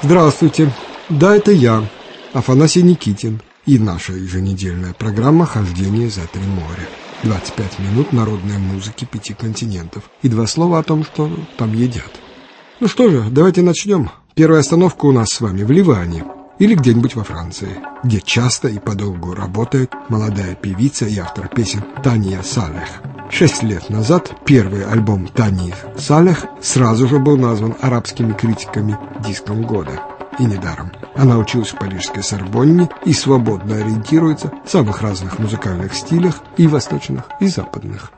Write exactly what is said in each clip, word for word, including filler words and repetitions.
Здравствуйте, да, это я, Афанасий Никитин, и наша еженедельная программа «Хождение за три моря». двадцать пять минут народной музыки пяти континентов и два слова о том, что там едят. Ну что же, давайте начнем. Первая остановка у нас с вами в Ливане или где-нибудь во Франции, где часто и подолгу работает молодая певица и автор песен Тания Салех. Шесть лет назад первый альбом Тании Салех сразу же был назван арабскими критиками диском года. И недаром. Она училась в парижской Сорбонне и свободно ориентируется в самых разных музыкальных стилях, и восточных, и западных.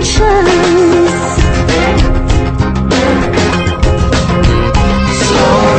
So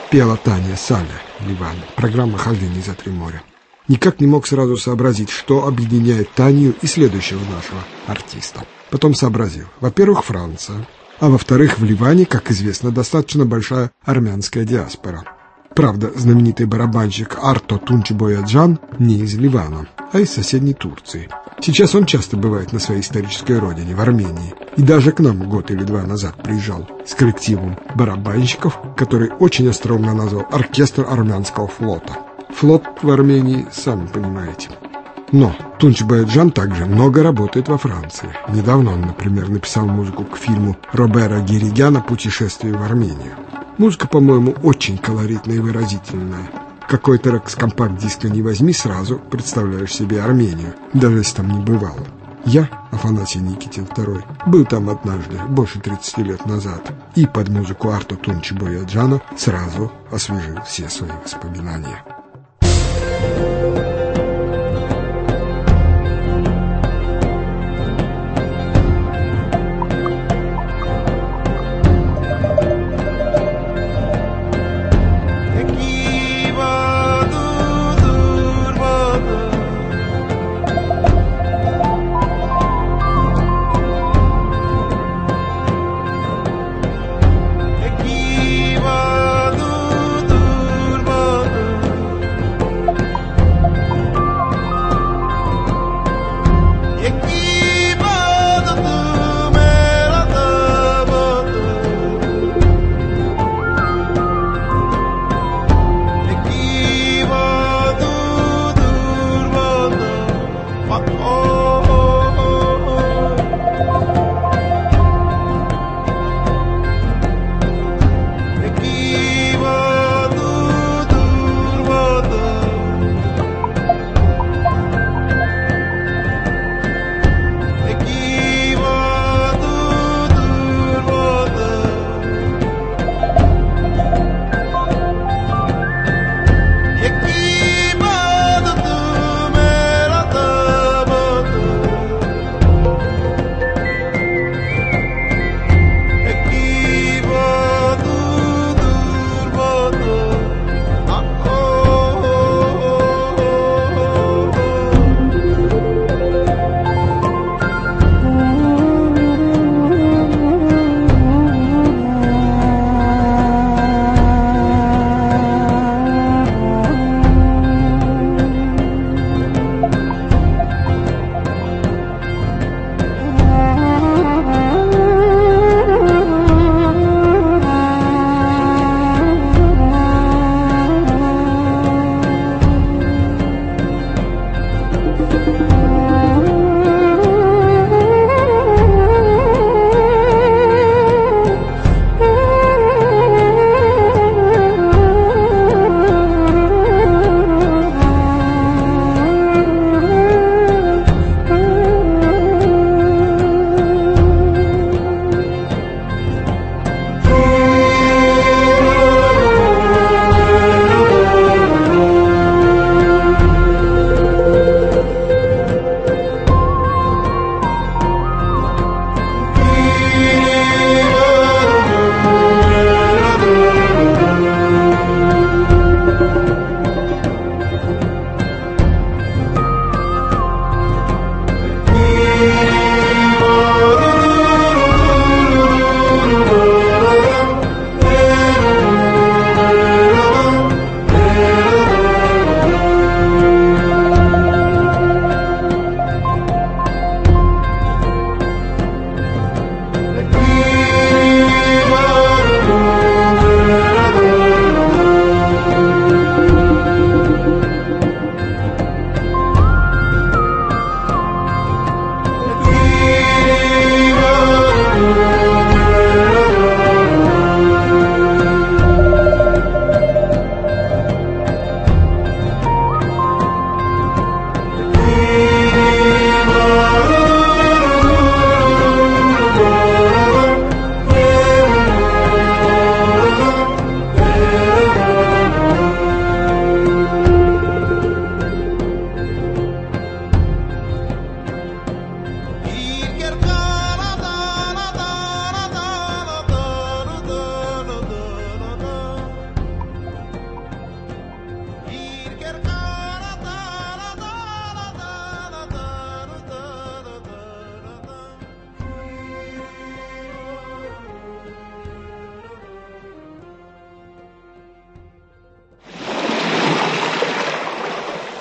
пела Таня Саля, Ливан, программа «Хождение за три моря». Никак не мог сразу сообразить, что объединяет Таню и следующего нашего артиста. Потом сообразил. Во-первых, Франция, а во-вторых, в Ливане, как известно, достаточно большая армянская диаспора. Правда, знаменитый барабанщик Арто Тунчбояджан не из Ливана, а из соседней Турции. Сейчас он часто бывает на своей исторической родине, в Армении. И даже к нам год или два назад приезжал с коллективом барабанщиков, который очень остроумно назвал «Оркестр армянского флота». Флот в Армении, сами понимаете. Но Тунчбояджан также много работает во Франции. Недавно он, например, написал музыку к фильму Робера Гиригяна «Путешествие в Армению». Музыка, по-моему, очень колоритная и выразительная. Какой трек с компакт-диска не возьми, сразу представляешь себе Армению, даже если там не бывал. Я, Афанасий Никитин второй, был там однажды, больше тридцати лет назад, и под музыку Арто Тунчбояджана сразу освежил все свои воспоминания.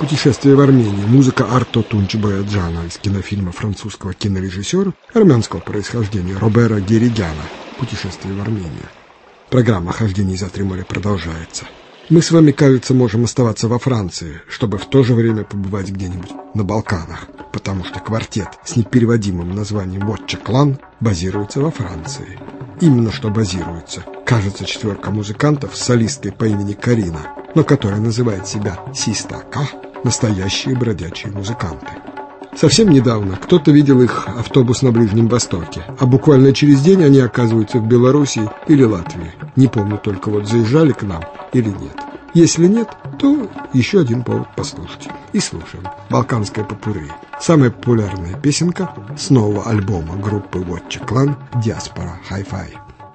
Путешествие в Армению. Музыка Арто Тунч-Бояджана из кинофильма французского кинорежиссера армянского происхождения Робера Геригяна «Путешествие в Армению». Программа «Хождение за три моря» продолжается. Мы с вами, кажется, можем оставаться во Франции, чтобы в то же время побывать где-нибудь на Балканах, потому что квартет с непереводимым названием «Вотча Клан» базируется во Франции. Именно что базируется. Кажется, четверка музыкантов с солисткой по имени Карина, но которая называет себя Систака, настоящие бродячие музыканты. Совсем недавно кто-то видел их автобус на Ближнем Востоке, а буквально через день они оказываются в Белоруссии или Латвии. Не помню только, вот заезжали к нам или нет. Если нет, то еще один повод послушать. И слушаем. Балканское попурри. Самая популярная песенка с нового альбома группы Вотча Клан «Диаспора Hi-Fi».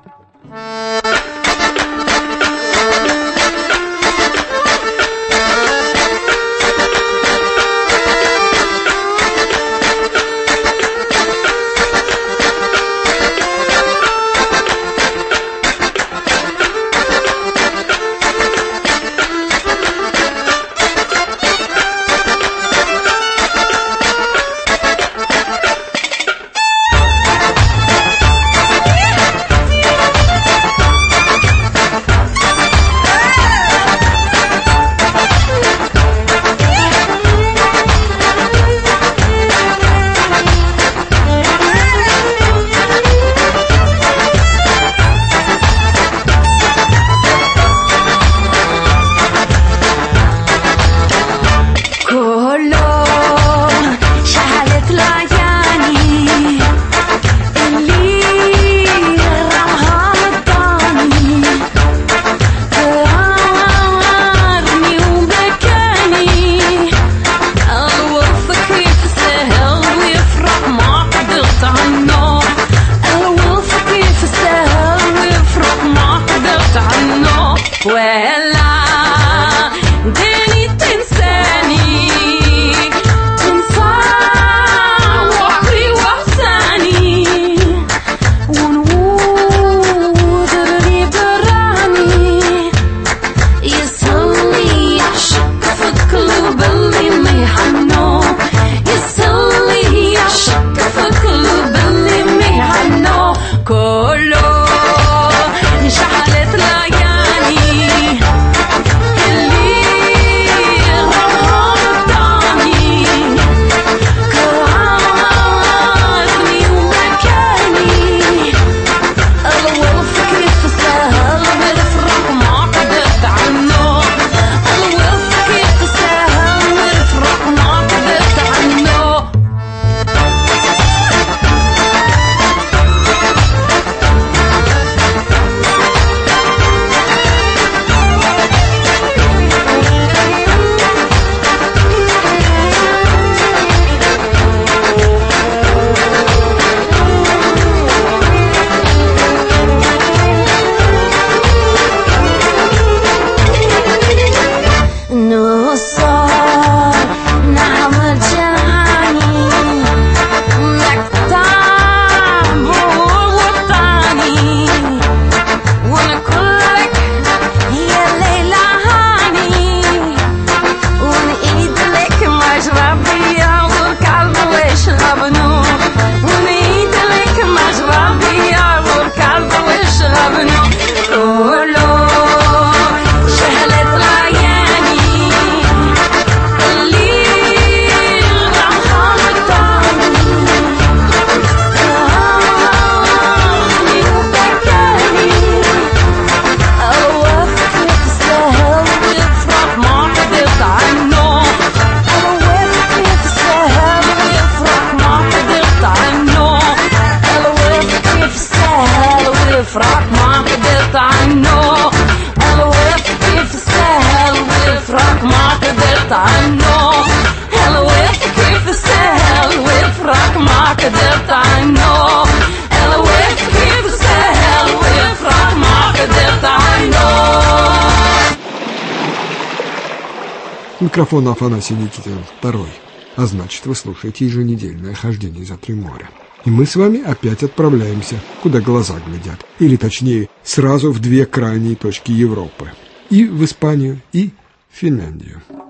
Микрофон Афанасий Никитин второй, а значит, вы слушаете еженедельное хождение за три моря. И мы с вами опять отправляемся, куда глаза глядят, или точнее, сразу в две крайние точки Европы. И в Испанию, и в Финляндию.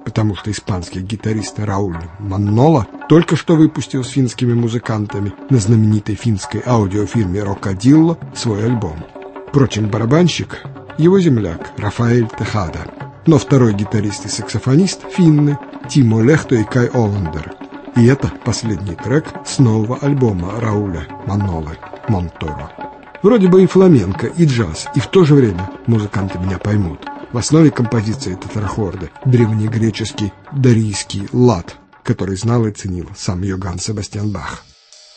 потому что испанский гитарист Рауль Маннола только что выпустил с финскими музыкантами на знаменитой финской аудиофирме «Рокадилло» свой альбом. Впрочем, барабанщик – его земляк Рафаэль Техада. Но второй гитарист и саксофонист – финны Тимо Лехто и Кай Оландер. И это последний трек с нового альбома Рауля Маннолы «Монторо». Вроде бы и фламенко, и джаз, и в то же время музыканты меня поймут. В основе композиции тетрахорды древнегреческий дарийский лад, который знал и ценил сам Йоганн Себастьян Бах.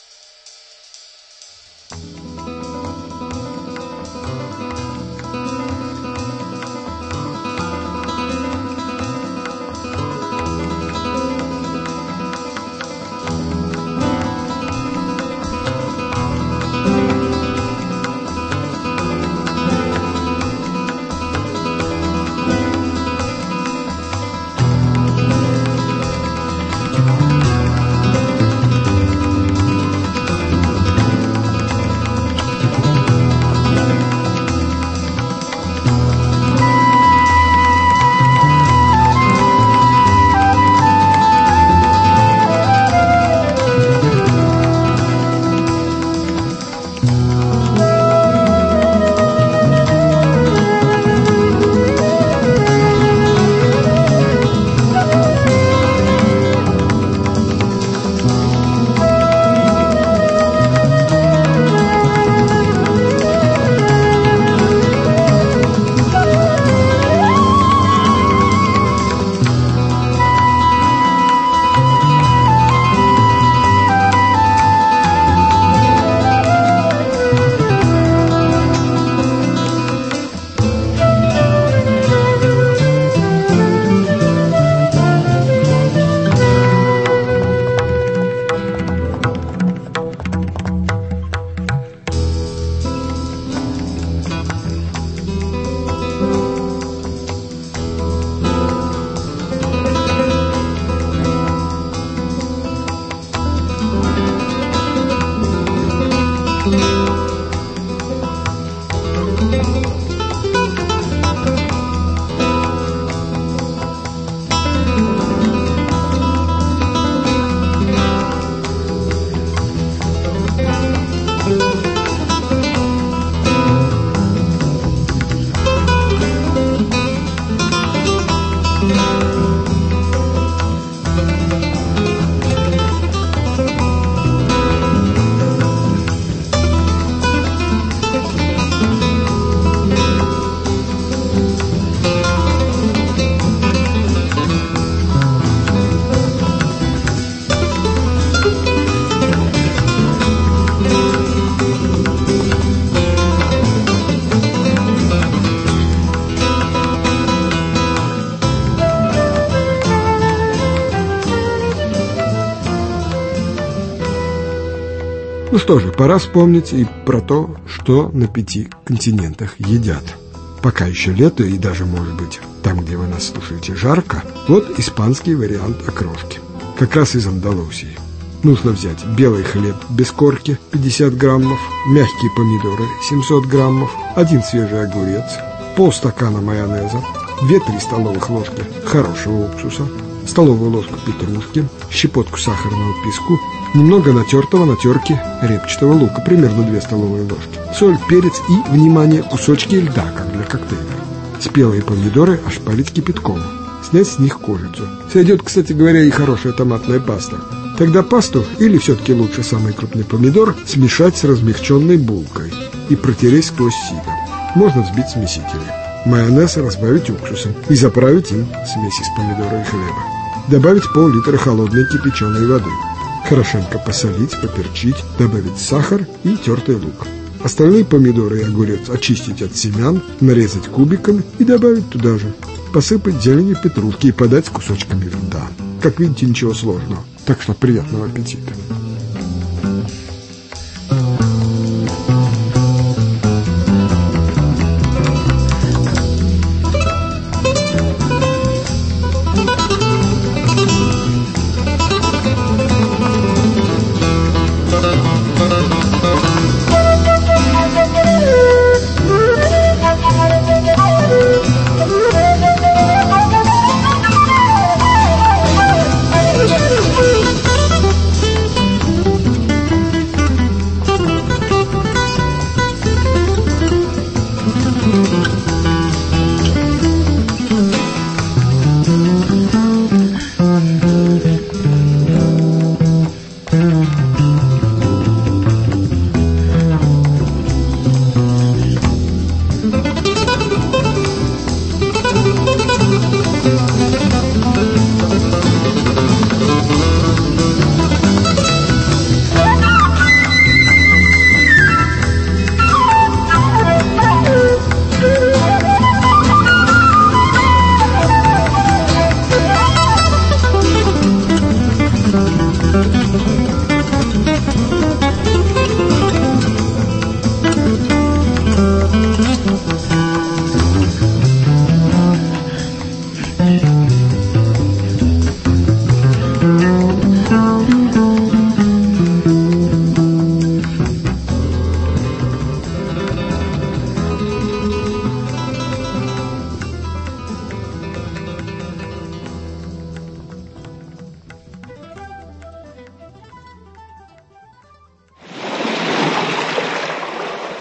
Ну что же, пора вспомнить и про то, что на пяти континентах едят. Пока еще лето и даже, может быть, там, где вы нас слушаете, жарко, вот испанский вариант окрошки. Как раз из Андалусии. Нужно взять белый хлеб без корки пятьдесят граммов, мягкие помидоры семьсот граммов, один свежий огурец, полстакана майонеза, две-три столовых ложки хорошего уксуса, столовую ложку петрушки, щепотку сахарного песку, немного натертого на терке репчатого лука, примерно две столовые ложки, соль, перец и, внимание, кусочки льда, как для коктейля. Спелые помидоры ошпарить кипятком, снять с них кожицу. Сойдет, кстати говоря, и хорошая томатная паста. Тогда пасту, или все-таки лучше самый крупный помидор, смешать с размягченной булкой и протереть сквозь сито. Можно взбить смесители. Майонез разбавить уксусом и заправить им смесь из помидора и хлеба. Добавить пол-литра холодной кипяченой воды. Хорошенько посолить, поперчить, добавить сахар и тертый лук. Остальные помидоры и огурец очистить от семян, нарезать кубиками и добавить туда же. Посыпать зеленью петрушки и подать с кусочками льда. Как видите, ничего сложного. Так что приятного аппетита.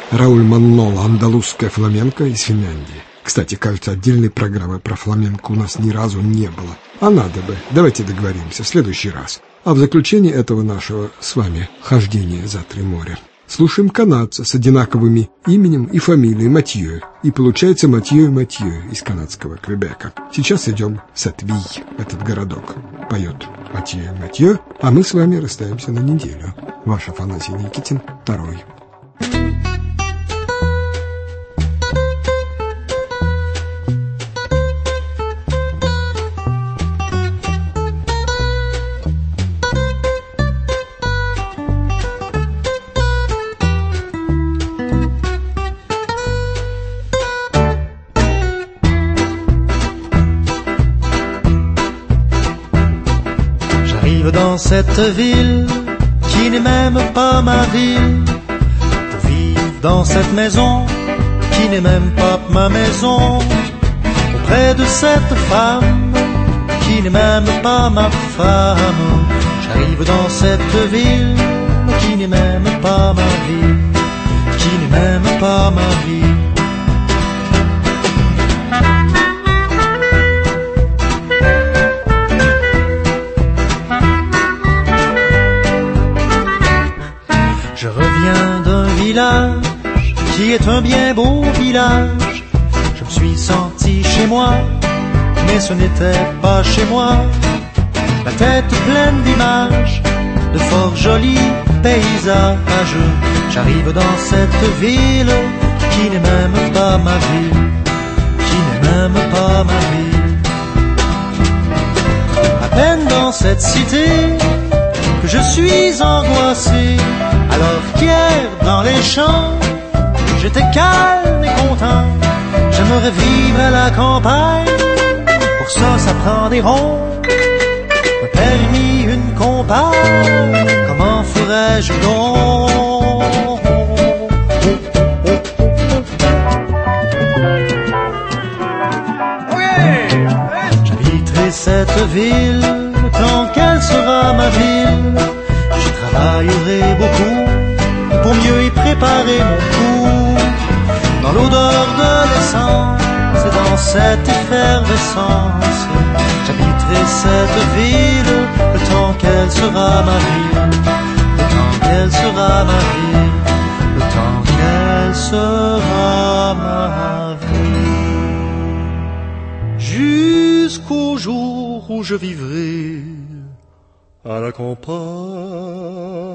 Рауль Манноло, андалузская фламенко из Финляндии. Кстати, кажется, отдельной программы про фламенко у нас ни разу не было. А надо бы. Давайте договоримся в следующий раз. А в заключение этого нашего с вами хождения за три моря слушаем канадца с одинаковыми именем и фамилией Матьё. И получается Матьё и Матьё из канадского Квебека. Сейчас идем в Сатвий, этот городок. Поет Матьё и Матьё, а мы с вами расстаемся на неделю. Ваш Афанасий Никитин, второй. Dans cette ville qui n'est même pas ma ville, pour vivre dans cette maison qui n'est même pas ma maison, auprès de cette femme qui n'est même pas ma femme. J'arrive dans cette ville qui n'est même pas ma ville, qui n'est même pas ma vie. Je reviens d'un village qui est un bien beau village. Je me suis senti chez moi, mais ce n'était pas chez moi. La tête pleine d'images, de fort jolis paysages. J'arrive dans cette ville qui n'est même pas ma ville, qui n'est même pas ma ville. À peine dans cette cité que je suis angoissé. Alors qu'hier dans les champs, j'étais calme et content. J'aimerais vivre à la campagne, pour ça ça prend des ronds, un permis, une compagne. Comment ferais-je donc? J'habiterai cette ville tant qu'elle sera ma ville. J'y travaillerai beaucoup pour mieux y préparer mon coup. Dans l'odeur de l'essence et dans cette effervescence, j'habiterai cette ville le temps qu'elle sera ma ville, le temps qu'elle sera ma ville, le temps qu'elle sera ma vie. Jusqu'au jour où je vivrai à la campagne.